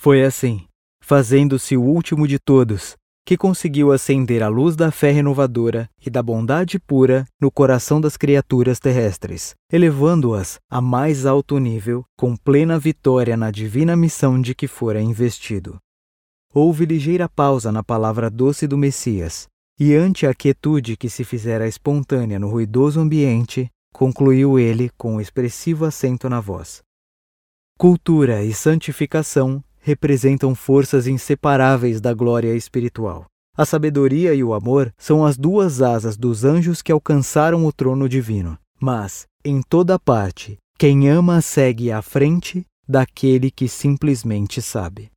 Foi assim, fazendo-se o último de todos, que conseguiu acender a luz da fé renovadora e da bondade pura no coração das criaturas terrestres, elevando-as a mais alto nível, com plena vitória na divina missão de que fora investido. Houve ligeira pausa na palavra doce do Messias, e ante a quietude que se fizera espontânea no ruidoso ambiente, concluiu ele com expressivo acento na voz. Cultura e santificação representam forças inseparáveis da glória espiritual. A sabedoria e o amor são as duas asas dos anjos que alcançaram o trono divino. Mas, em toda parte, quem ama segue à frente daquele que simplesmente sabe.